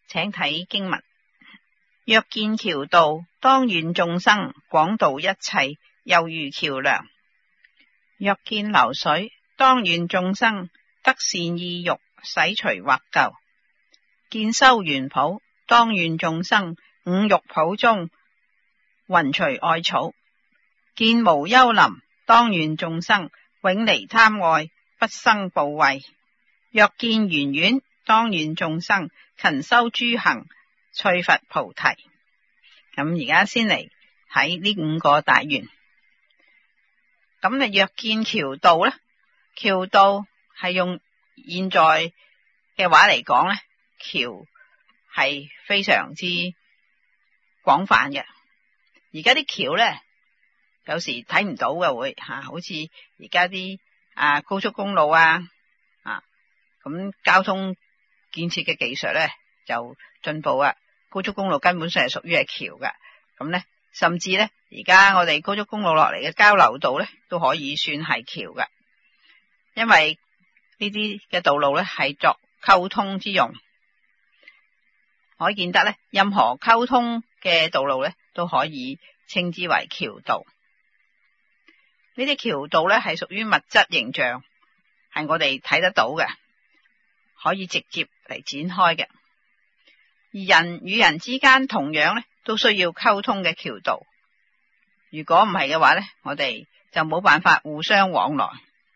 請睇經文：若見橋道，當願眾生廣度一切，猶如橋樑；若見流水，當願眾生得善意欲，洗除惑垢；見修園圃，當願眾生五欲圃中雲除愛草；見無憂林，當願眾生永離貪愛，不生怖畏；若見園苑，當願眾生勤修諸行，趣佛菩提。咁而家先嚟睇呢五個大願。咁你若見橋道呢？橋道係用現在嘅話嚟講呢，橋係非常之廣泛嘅。而家啲橋呢，有時睇唔到嘅會好似而家啲高速公路咁交通建設嘅技術呢就進步啊，高速公路根本上係屬於係橋嘅。咁呢，甚至呢，而家我哋高速公路落嚟嘅交流道呢，都可以算係橋嘅，因為呢啲嘅道路呢係作溝通之用。可見得呢，任何溝通嘅道路呢都可以稱之為橋道。呢啲橋道呢係屬於物質形象，係我哋睇得到嘅，可以直接嚟展開嘅。而人與人之間同樣呢都需要溝通嘅橋道。如果唔係嘅話呢，我哋就冇辦法互相往來。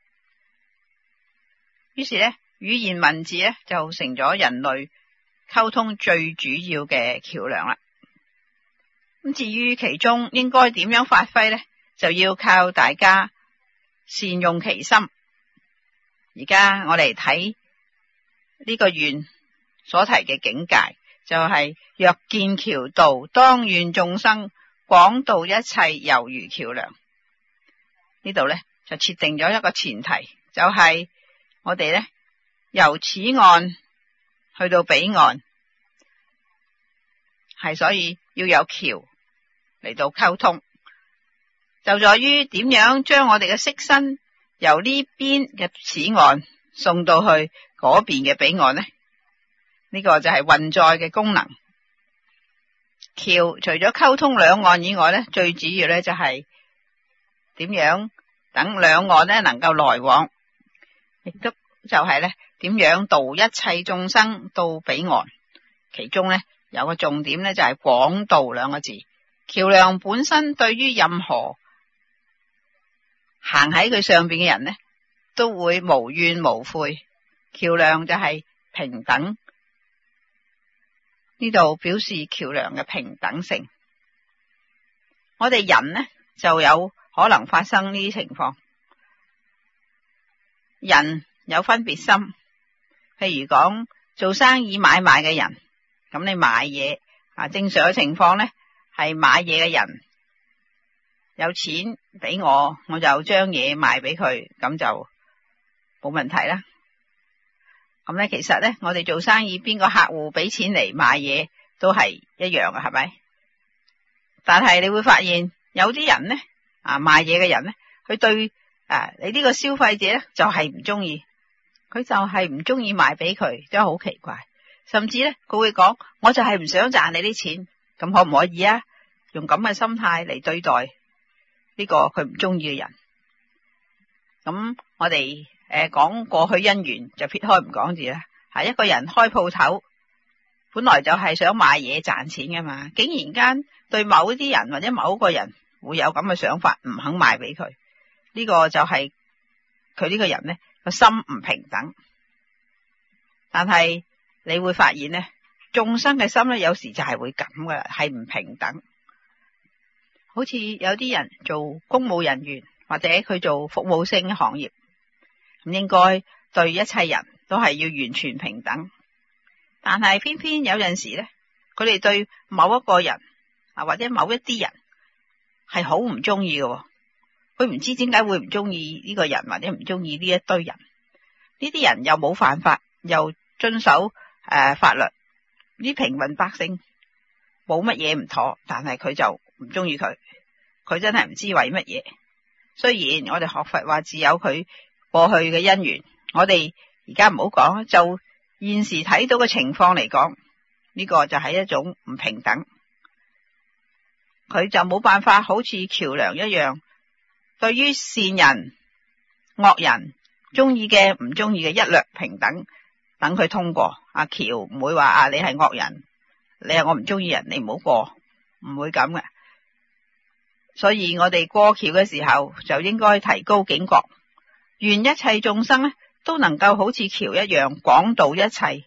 於是呢，語言文字呢就成咗人類溝通最主要嘅橋樑啦。咁至於其中應該點樣發揮呢，就要靠大家善用其心。而家我哋睇呢個願所提嘅境界，就係若見橋道，當願眾生廣度一切，猶如橋樑。呢度呢，就設定咗一個前提，就係我哋呢由此岸去到彼岸，係所以要有橋嚟到溝通，就在於點樣將我哋嘅色身由呢邊嘅此岸送到去嗰邊嘅彼岸呢？呢個就係運載嘅功能。橋除咗溝通兩岸以外呢，最主要呢就係點樣等兩岸呢能夠來往，亦都就係呢點樣度一切眾生到彼岸。其中呢有個重點呢，就係廣度兩個字。橋樑本身對於任何行喺佢上邊嘅人呢，都會無怨無悔。橋樑就係平等，呢度表示橋樑嘅平等性。我哋人呢就有可能發生呢啲情況。人有分別心，譬如講做生意買賣嘅人，咁你買嘢正常嘅情況呢，係買嘢嘅人有錢俾我就將嘢賣俾佢，咁就冇問題啦。咁咧，其實咧，我哋做生意，邊個客戶俾錢嚟買嘢都係一樣嘅，係咪？但係你會發現有啲人咧，賣嘢嘅人咧，佢對你呢個消費者咧就係唔中意，佢就係唔中意賣俾佢，真係好奇怪。甚至咧，佢會講，我就係唔想賺你啲錢，咁可唔可以啊？用咁嘅心態嚟對待呢個佢唔中意嘅人。咁我哋講過去因緣就撇開唔講住啦。一個人開鋪頭，本來就係想賣嘢賺錢噶嘛，竟然間對某啲人或者某個人會有咁嘅想法，唔肯賣俾佢，呢個就係佢呢個人呢個心唔平等。但係你會發現呢，眾生嘅心呢，有時就係會咁噶啦，係唔平等。好似有啲人做公務人員，或者佢做服務性嘅行業，咁應該對一切人都係要完全平等。但係偏偏有陣時呢，佢哋對某一個人或者某一啲人係好唔中意嘅，佢唔知點解會唔中意呢個人，或者唔中意呢一堆人。呢啲人又冇犯法，又遵守法律，啲平民百姓冇乜嘢唔妥，但係佢就唔中意佢，佢真係唔知為乜嘢。雖然我哋學佛話自有佢過去嘅因緣，我哋而家唔好講，就現時睇到嘅情況嚟講， 呢個就係一種唔平等。佢就冇辦法好似橋梁一樣，對於善人、惡人、中意嘅、唔中意嘅一律平等，等佢通過。阿橋唔會話你係惡人，你係我唔中意人，你唔好過，唔會咁嘅。所以我哋過橋嘅時候就應該提高警覺，願一切眾生呢都能夠好似橋一樣廣度一切。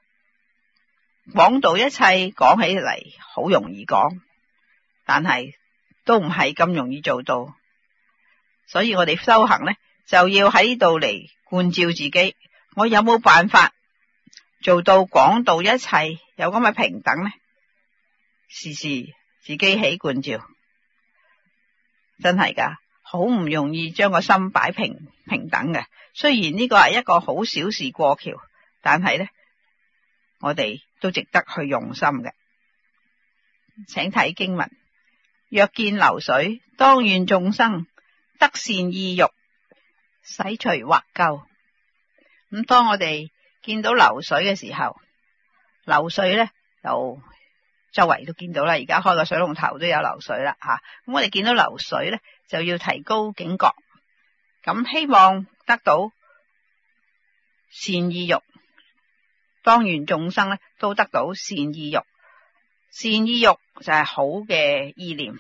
廣度一切講起嚟好容易講，但係都唔係咁容易做到。所以我哋修行呢，就要喺呢度嚟觀照自己，我有冇辦法做到廣度一切，有咁嘅平等呢？時時自己起觀照，真係噶，好唔容易將個心擺平等嘅。雖然呢個係一個好小事過橋，但係呢，我哋都值得去用心嘅。請睇經文：若見流水，當願眾生得善意欲，洗除惑垢。咁當我哋見到流水嘅時候，流水呢就周圍都見到啦，而家開個水龍頭都有流水啦吓。咁我哋見到流水呢，就要提高警覺，咁希望得到善意欲。當願眾生呢都得到善意欲，善意欲就係好嘅意念，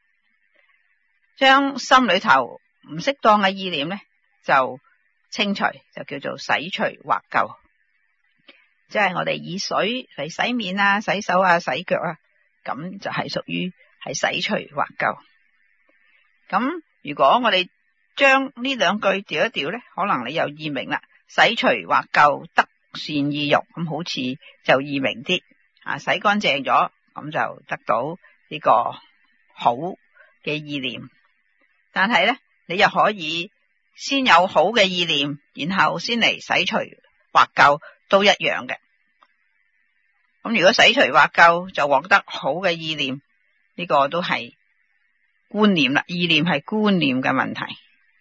將心裏頭唔適當嘅意念呢就清除，就叫做洗除惑垢。即係我哋以水嚟洗面啊、洗手啊、洗腳啊，咁就係屬於係洗除惑垢。咁如果我哋將呢兩句調一調呢，可能你又易明啦。洗除惑垢得善意欲，咁好似就易明啲啊！洗乾淨咗，咁就得到呢個好嘅意念。但係呢，你又可以先有好嘅意念，然後先嚟洗除惑垢，都一樣嘅。咁如果洗除惑垢就獲得好嘅意念，呢個都係觀念啦。意念係觀念嘅問題，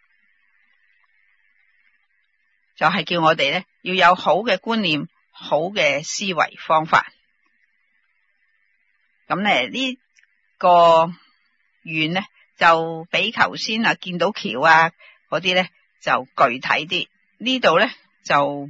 就係叫我哋呢要有好嘅觀念、好嘅思維方法。咁呢個願呢就比頭先啊見到橋啊嗰啲呢就具體啲，呢度呢就唔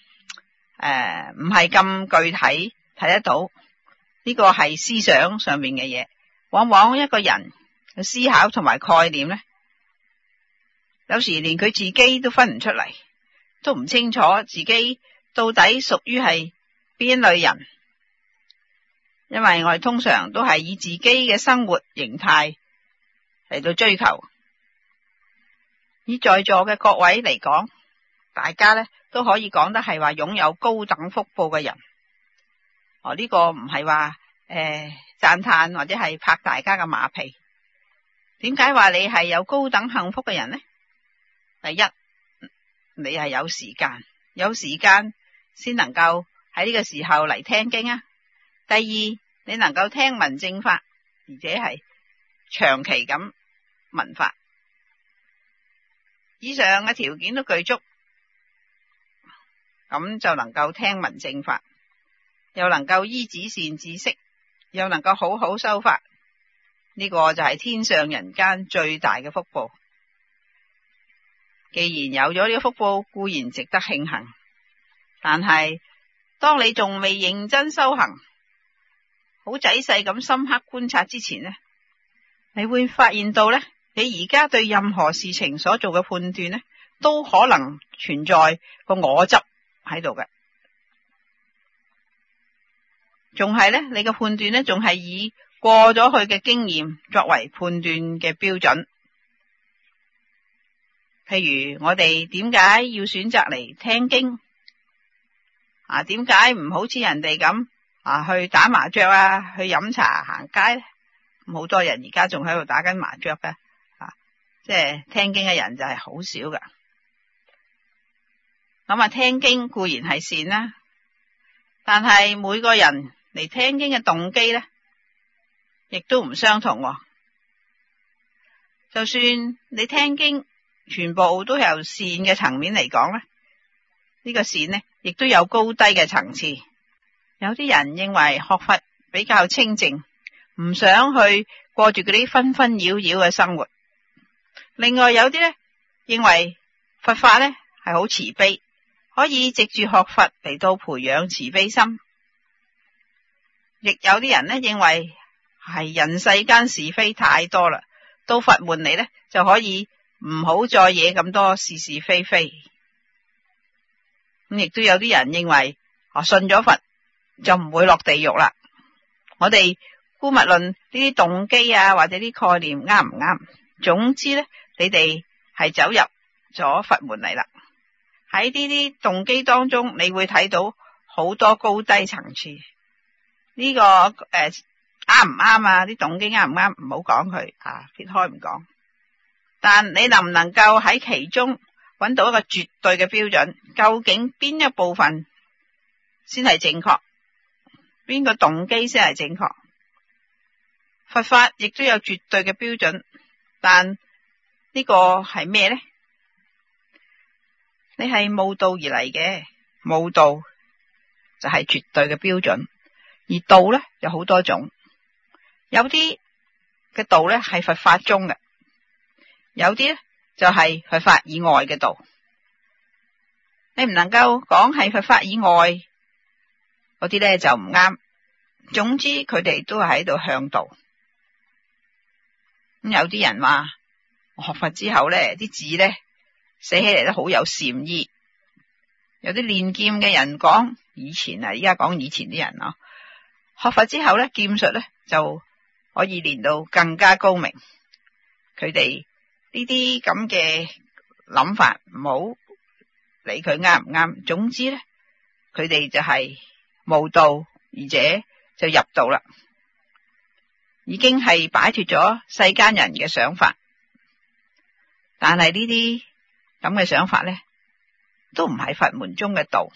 係咁具體睇得到。呢個係思想上面嘅嘢，往往一個人嘅思考同埋概念呢，有時連佢自己都分唔出嚟，都唔清楚自己到底屬於係邊類人。因為我哋通常都係以自己嘅生活形態嚟到追求。以在座嘅各位嚟講，大家呢都可以講得係話擁有高等福報嘅人。呢個唔係話讚嘆或者係拍大家嘅馬屁。點解話你係有高等幸福嘅人呢？第一，你係有時間先能夠喺呢個時候嚟聽經啊。第二，你能夠聽聞正法，而且係長期咁聞法，以上嘅條件都具足，咁就能夠聽聞正法，又能夠依止善知識，又能夠好好修法。呢個就係天上人間最大嘅福報。既然有咗呢個福報，固然值得慶幸，但係當你仲未認真修行，好仔細咁深刻觀察之前呢，你會發現到呢，你而家對任何事情所做嘅判斷呢，都可能存在個我執喺度嘅。仲係呢，你嘅判斷呢，仲係以過咗去嘅經驗作為判斷嘅標準。譬如我哋點解要選擇嚟聽經啊？點解唔好似人哋咁去打麻雀啊，去飲茶行街呢？好多人而家仲喺度打緊麻雀嘅，即係聽經嘅人就係好少噶。咁聽經固然係善啦，但係每個人嚟聽經嘅動機呢，亦都唔相同。就算你聽經全部都由善嘅層面嚟講呢，呢個善呢亦都有高低嘅層次。 有啲人認為學佛比較清靜，唔想去過住嗰啲紛紛擾擾嘅生活。另外有啲咧認為佛法咧係好慈悲，可以藉住學佛嚟到培養慈悲心。亦有啲人咧認為係人世間是非太多啦，到佛門嚟咧就可以唔好再惹咁多是是非非。咁亦都有啲人認為信咗佛就唔會落地獄啦。我哋姑勿論呢啲動機啊，或者啲概念啱唔啱，總之咧你哋係走入咗佛門嚟啦。喺呢啲動機當中，你會睇到好多高低層次。呢個啱唔啱啊？啲動機啱唔啱？唔好講佢撇開唔講。但你能唔能夠喺其中揾到一個絕對嘅標準？究竟邊一部分先係正確？邊個動機先係正確？佛法亦都有絕對嘅標準，但呢個係咩呢？你係悟道而嚟嘅，悟道就係絕對嘅標準。而道咧有好多種，有啲嘅道咧係佛法中嘅，有啲咧就係佛法以外嘅道。你唔能夠講係佛法以外嗰啲咧就唔啱。總之佢哋都係喺度向道。咁有啲人話學佛之後咧，啲字咧寫起嚟都好有禪意。有啲練劍嘅人講以前而家講以前啲人學佛之後咧，劍術咧就可以練到更加高明。佢哋呢啲咁嘅諗法唔好理佢啱唔啱。總之咧，佢哋就係悟道，而且就入道啦，已經係擺脫咗世間人嘅想法。但係呢啲咁嘅想法咧，都唔係佛門中嘅道。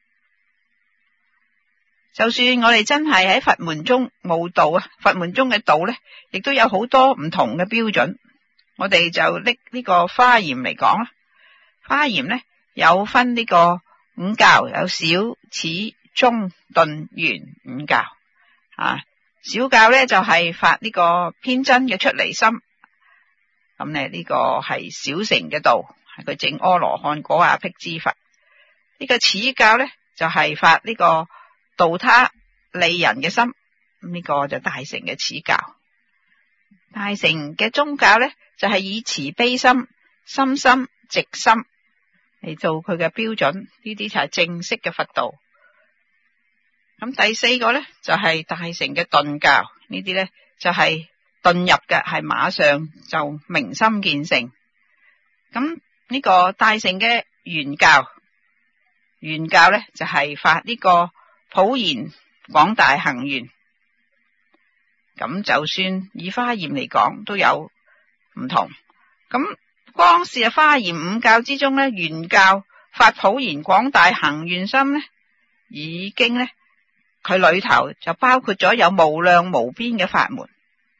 就算我哋真係喺佛門中悟道佛門中嘅道咧，亦都有好多唔同嘅標準。我哋就拎呢個華嚴嚟講啦。華嚴咧有分呢個五教，有小、始、中、頓、圓五教。小教咧就係發呢個偏真嘅出離心。咁咧呢個係小乘嘅道，係佢證阿羅漢果辟支佛。呢個始教咧就係發呢個度他利人嘅心，呢個就大乘嘅始教。大乘嘅中教咧就係以慈悲心、心心、直心嚟做佢嘅標準，呢啲就係正式嘅佛道。咁第四個咧就係大乘嘅頓教，呢啲咧就係頓入嘅，係馬上就明心見性。咁呢個大乘嘅圓教，圓教咧就係發呢個普賢廣大行願。咁就算以華嚴嚟講都有唔同。咁光是華嚴五教之中咧，圓教發普賢廣大行願心咧，已經咧佢裏頭就包括咗有無量無邊嘅法門。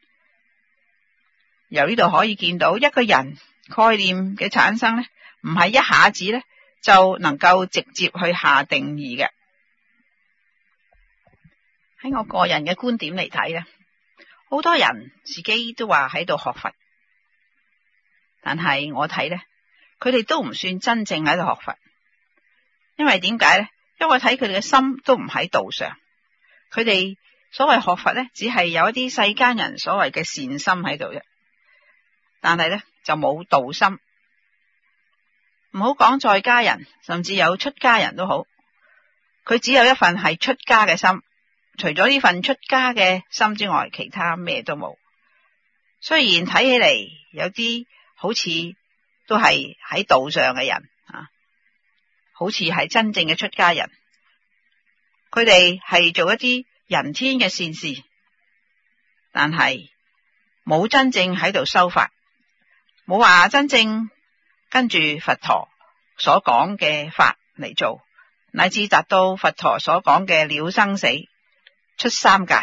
由呢度可以見到一個人概念嘅產生咧，唔係一下子咧就能夠直接去下定義嘅。喺我個人嘅觀點嚟睇咧，好多人自己都話喺度學佛，但係我睇咧，佢哋都唔算真正喺度學佛。因為點解咧？因為睇佢哋嘅心都唔喺道上。佢哋所謂學佛咧，只係有一啲世間人所謂嘅善心喺度啫，但係咧就冇道心。唔好講在家人，甚至有出家人都好，佢只有一份係出家嘅心，除咗呢份出家嘅心之外，其他咩都冇。雖然睇起嚟有啲好似都係喺道上嘅人好似係真正嘅出家人，佢哋係做一啲人天嘅善事，但係冇真正喺度修法，冇話真正跟住佛陀所講嘅法嚟做，乃至達到佛陀所講嘅了生死、出三界。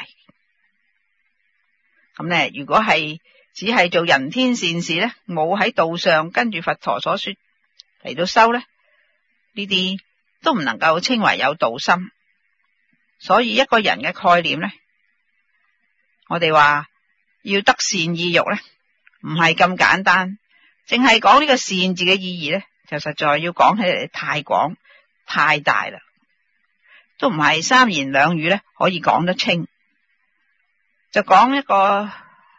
咁呢，如果係只係做人天善事呢，冇喺道上跟住佛陀所說嚟到修呢，呢啲都唔能夠稱為有道心。 所以一個人嘅概念咧，我哋話要得善意欲咧，唔係咁簡單，淨係講呢個善字嘅意義咧，就實在要講起嚟太廣太大啦，都唔係三言兩語咧可以講得清。就講一個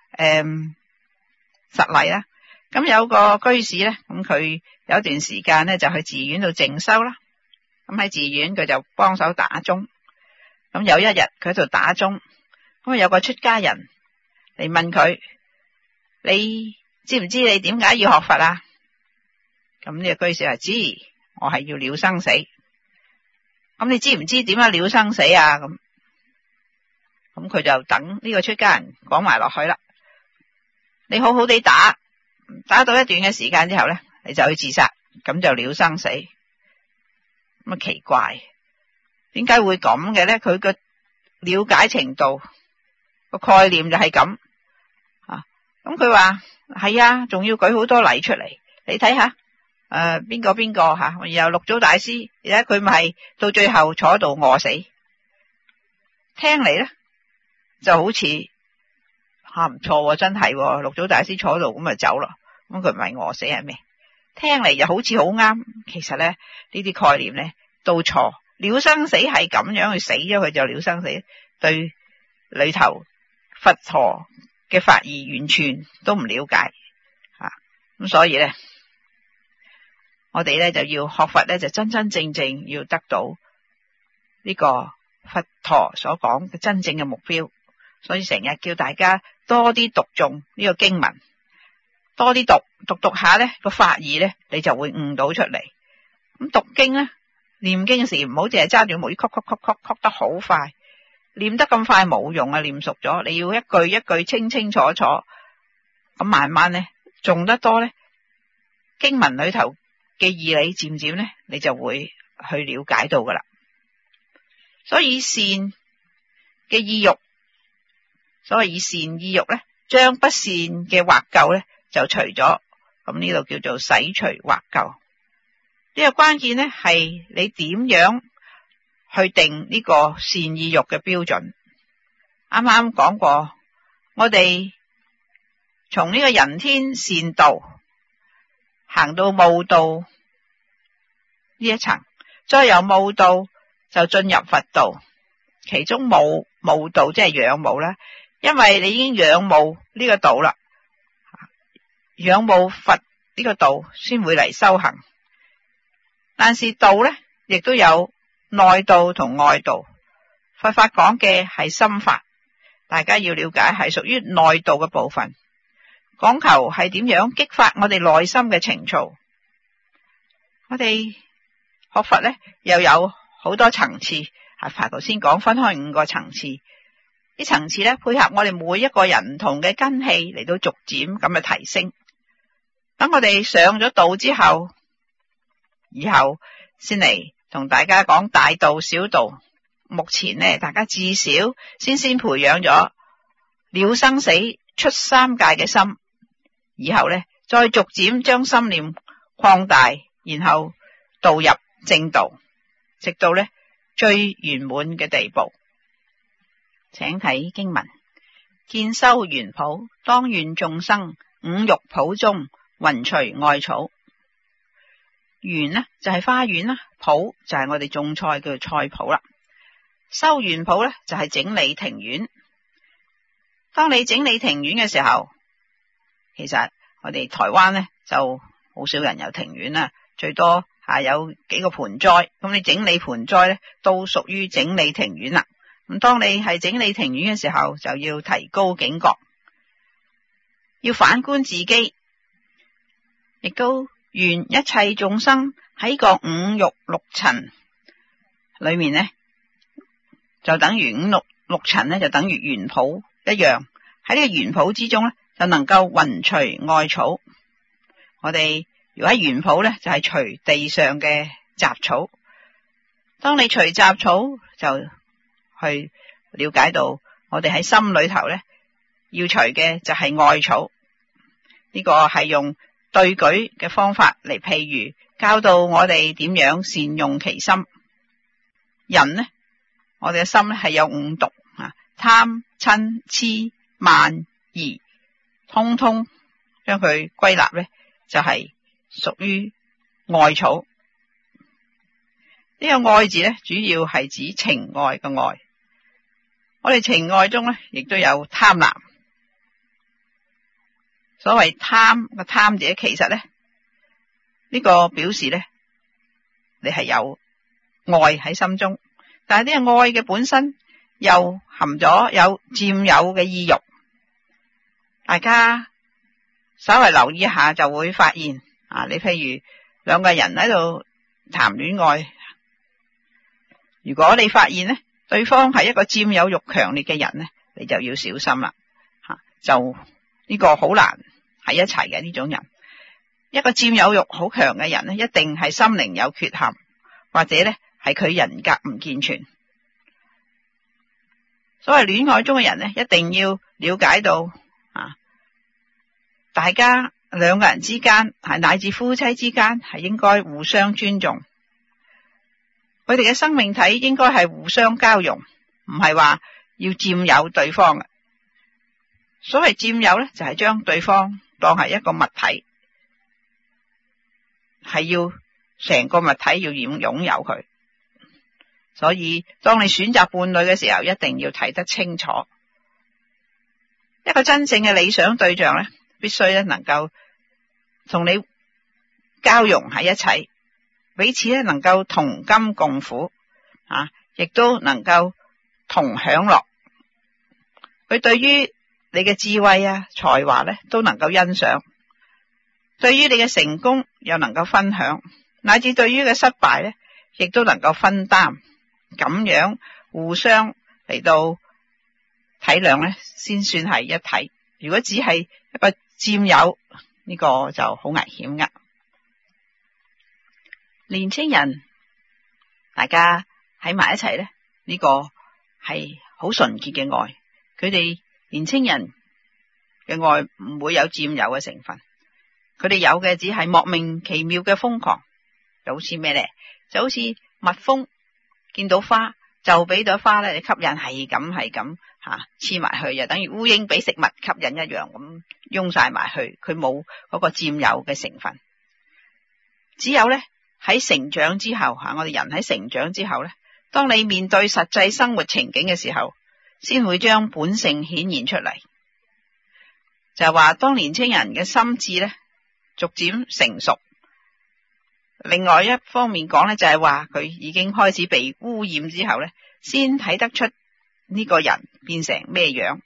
實例啦。咁有個居士咧，咁佢有一段時間咧就去寺院度靜修啦。咁喺寺院佢就幫手打鐘。咁有一日佢喺度打鐘，咁有個出家人嚟問佢：你知唔知你點解要學佛啊？咁呢個居士話：知，我係要了生死。咁你知唔知點樣了生死啊？咁佢就等呢個出家人講埋落去啦。你好好地打到一段嘅時間之後咧，你就去自殺，咁就了生死。咁啊奇怪，點解會咁嘅咧？佢嘅了解程度個概念就係咁啊。咁佢話係啊，仲要舉好多例出嚟。你睇下邊個吓，然後六祖大師，而家佢咪到最後坐喺度餓死。聽嚟咧就好似唔錯，真係六祖大師坐喺度咁就走啦。咁佢唔係餓死係咩？聽嚟就好似好啱，其實咧呢啲概念咧都錯。了生死係咁樣去死咗佢就了生死，對裏頭佛陀嘅法義完全都唔了解咁所以咧我哋咧就要學佛咧，就真真正正要得到呢個佛陀所講嘅真正嘅目標。所以成日叫大家多啲讀誦呢個經文，多啲讀下咧個法義咧，你就會悟到出嚟。咁讀經咧，念經時唔好淨係揸住木魚曲得好快，念得咁快冇用啊！念熟咗，你要一句一句清清楚楚，咁慢慢咧誦得多咧，經文裏頭嘅義理漸漸咧，你就會去了解到噶啦。所以善嘅意欲，所謂以善意欲咧，將不善嘅惑垢咧就除咗，咁呢度叫做洗除惑垢。呢個關鍵咧係你點樣去定呢個善意欲嘅標準。啱啱講過，我哋從呢個人天善道行到悟道呢一層，再由悟道就進入佛道，其中悟道即係仰慕啦，因為你已經仰慕呢個道啦，仰慕佛呢個道先會嚟修行。但是道咧亦都有內道同外道，佛法講嘅係心法，大家要了解係屬於內道嘅部分，講求係點樣激發我哋內心嘅情操。我哋學佛咧又有好多層次，係頭先講分開5個層次，啲層次咧配合我哋每一個人唔同嘅根器嚟到逐漸咁嘅提升。等我哋上咗道之後，以後先嚟同大家講大道小道。目前呢，大家至少先培養咗了生死出三界嘅心，以後呢再逐漸將心念擴大，然後導入正道，直到呢最圓滿嘅地步。請睇經文：見修園圃，當願眾生五欲圃中雲隨外草。園呢就係花園啦，圃就係我哋種菜叫菜圃啦。修園圃咧就係整理庭院。當你整理庭院嘅時候，其實我哋台灣咧就好少人有庭院啦，最多有幾個盆栽。咁你整理盆栽咧都屬於整理庭院啦。咁當你係整理庭院嘅時候，就要提高警覺，要反觀自己，亦都願一切眾生喺個五欲六塵裏面呢，就等於五六塵呢，就等於園圃一樣。喺呢個園圃之中呢，就能夠雲隨外草。我哋如果喺園圃呢，就係除地上嘅雜草。當你除雜草，就去了解到我哋喺心裏頭呢，要除嘅就係外草。呢個係用對舉嘅方法嚟譬喻，教導我哋點樣善用其心。人呢我哋嘅心咧係有五毒啊，貪、嗔、癡、慢、疑，通通將佢歸納咧就係屬於愛草。呢個愛字咧主要係指情愛嘅愛。我哋情愛中咧亦都有貪婪。所謂貪個貪字，其實咧呢個表示咧你係有愛喺心中，但係呢個愛嘅本身又含咗有佔有嘅意欲。大家稍微留意一下就會發現啊，你譬如兩個人喺度談戀愛，如果你發現咧對方係一個佔有欲強烈嘅人咧，你就要小心啦。就呢個好難喺一齊嘅呢種人。一個佔有欲好強嘅人咧，一定係心靈有缺陷，或者咧係佢人格唔健全。所謂戀愛中嘅人咧，一定要了解到大家兩個人之間係乃至夫妻之間係應該互相尊重，佢哋嘅生命體應該係互相交融，唔係話要佔有對方嘅。所謂佔有咧，就係將對方當係一個物體，係要成個物體要擁有佢。所以當你選擇伴侶嘅時候，一定要睇得清楚。一個真正嘅理想對象咧，必須咧能夠同你交融喺一齊，彼此咧能夠同甘共苦亦都能夠同享樂。佢對於你嘅智慧才華咧都能夠欣賞，對於你嘅成功又能夠分享，乃至對於嘅失敗咧亦都能夠分擔。咁樣互相嚟到體諒咧，先算係一體。如果只係一個佔有，呢個就好危險噶。年青人大家喺埋一齊咧，呢個係好純潔嘅愛。佢哋年青人嘅愛唔會有佔有嘅成分，佢哋有嘅只係莫名其妙嘅瘋狂。就好似咩咧？就好似蜜蜂見到花就俾朵花咧，你吸引係咁黐埋去，又等於烏蠅俾食物吸引一樣咁擁晒埋去，佢冇嗰個佔有嘅成分。只有咧喺成長之後我哋人喺成長之後咧，當你面對實際生活情景嘅時候，先會將本性顯現出嚟。就係話當年青人嘅心智咧逐漸成熟。另外一方面講咧，就係話佢已經開始被污染之後咧，先睇得出呢個人變成咩樣。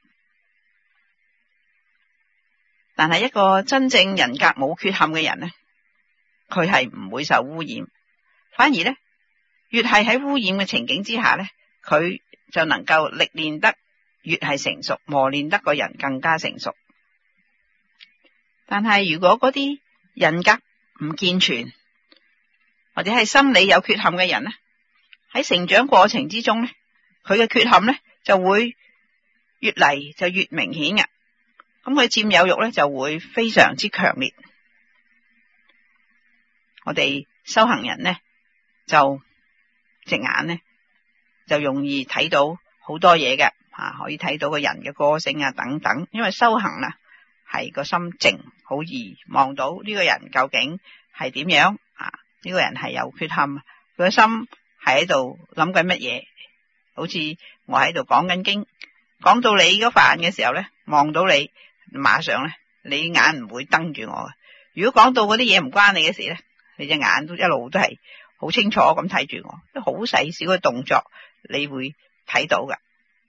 但係一個真正人格冇缺陷嘅人咧，佢係唔會受污染，反而咧越係喺污染嘅情景之下咧，佢就能夠歷練得越係成熟，磨練得個人更加成熟。但係如果嗰啲人格唔健全，或者係心理有缺陷嘅人咧，喺成長過程之中咧，佢嘅缺陷咧就會越嚟就越明顯嘅。咁佢佔有欲咧就會非常之強烈。我哋修行人咧就隻眼咧就容易睇到好多嘢嘅可以睇到個人嘅個性等等。因為修行啦係個心靜，好易望到呢個人究竟係點樣呢個人係有缺陷，佢個心係喺度諗緊乜嘢。好似我喺度講緊經，講到你嗰飯嘅時候咧，望到你馬上咧，你眼唔會瞪住我嘅。如果講到嗰啲嘢唔關你嘅事咧，你隻眼都一路都係好清楚咁睇住我，都好細小嘅動作你會睇到噶。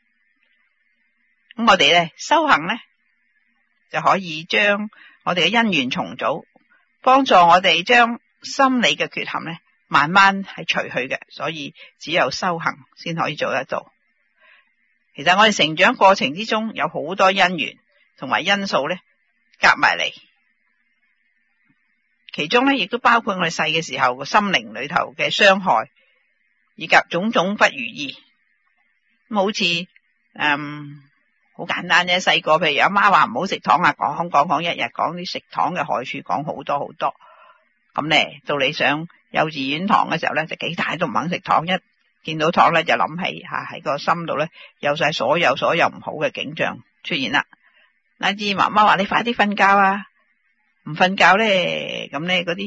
咁我哋咧修行咧就可以將我哋嘅因緣重組，幫助我哋將心理嘅缺陷咧慢慢係除去嘅。所以只有修行先可以做得到。其實我哋成長過程之中有好多因緣同埋因素咧夾埋嚟，其中咧亦都包括我哋細嘅時候個心靈裏頭嘅傷害，以及種種不如意。咁好似好簡單啫，細個譬如阿媽話唔好食糖講一日，講啲食糖嘅害處，講好多好多。咁咧到你上幼稚園堂嘅時候咧，就幾大都唔肯食糖，一見到糖咧就諗起喺個心度咧有晒所有唔好嘅景象出現啦。乃至媽媽話你快啲瞓覺啊，唔瞓覺咧咁咧嗰啲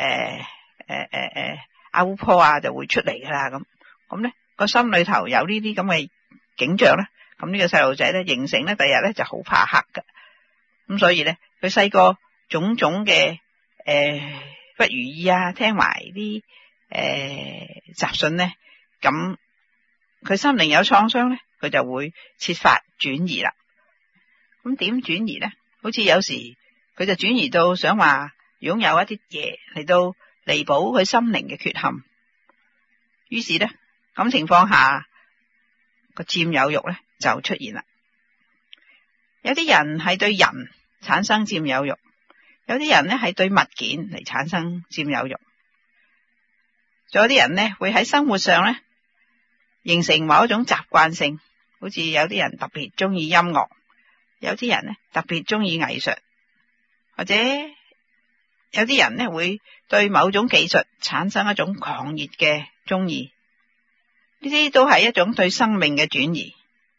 阿巫婆啊就會出嚟噶啦。咁咧個心裏頭有呢啲咁嘅景象咧，咁呢個細路仔咧形成咧第日咧就好怕黑噶。咁所以咧佢細個種種嘅不如意啊，聽埋啲雜訊咧，咁佢心靈有創傷咧，佢就會設法轉移啦。咁點轉移咧？好似有時佢就轉移到想話擁有一啲嘢嚟到彌補佢心靈嘅缺陷，於是咧咁情況下個佔有欲咧就出現啦。有啲人係對人產生佔有欲，有啲人咧係對物件嚟產生佔有欲，仲有啲人咧會喺生活上咧形成某一種習慣性，好似有啲人特別中意音樂，有啲人咧特別中意藝術，或者有啲人咧會對某種技術產生一種狂熱嘅中意，呢啲都係一種對生命嘅轉移。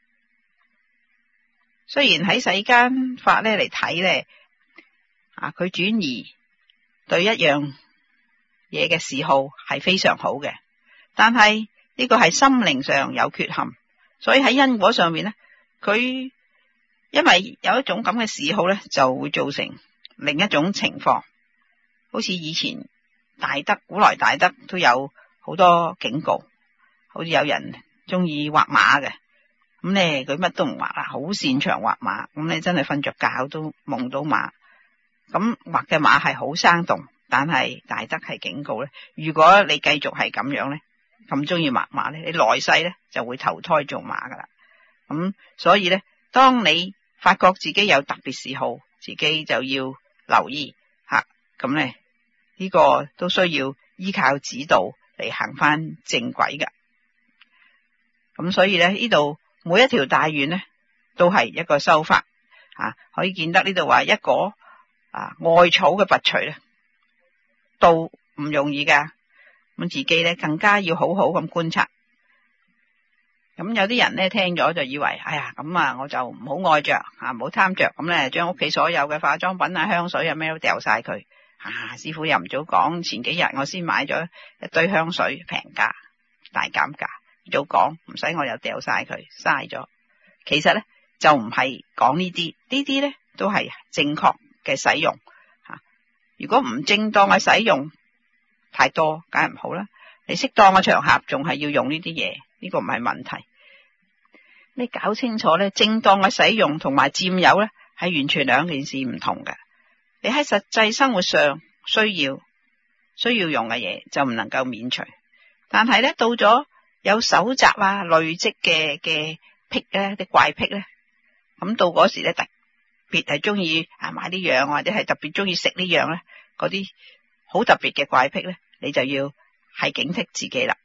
雖然喺世間法咧嚟睇咧，佢轉移對一樣嘢嘅嗜好係非常好嘅，但係呢個係心靈上有缺陷，所以喺因果上面咧，佢因為有一種咁嘅嗜好咧，就會造成另一種情況。好似以前古來大德都有好多警告，好似有人中意畫馬嘅，咁咧佢乜都唔畫啦，好擅長畫馬，咁你真係瞓着覺都夢到馬。咁畫嘅馬係好生動，但係大德係警告咧，如果你繼續係咁樣咧，咁中意畫馬咧，你來世咧就會投胎做馬噶啦。咁所以咧，當你發覺自己有特別嗜好，自己就要留意吓，咁咧呢個都需要依靠指導嚟行翻正軌噶。咁所以咧呢度每一條大願咧都係一個修法可以見得呢度話一個外草嘅拔除咧都唔容易噶，咁自己咧更加要好好咁觀察。咁有啲人咧聽咗就以為，哎呀咁我就唔好愛着唔好貪着，咁咧將屋企所有嘅化妝品香水咩都掉晒佢。師傅又唔早講，前幾日我先買咗一堆香水，平價大減價，早講唔使我又掉晒佢，嘥咗。其實咧就唔係講呢啲咧都係正確嘅使用如果唔正當嘅使用太多，梗係唔好啦。你適當嘅場合仲係要用呢啲嘢，呢個唔係問題。你搞清楚咧，正當嘅使用同埋佔有咧係完全兩件事唔同嘅。你喺實際生活上需要用嘅嘢就唔能夠免除，但係咧到咗有搜集累積嘅癖咧，啲怪癖咧，咁到嗰時咧特別係中意買呢樣，或者係特別中意食呢樣咧，嗰啲好特別嘅怪癖咧，你就要係警惕自己啦。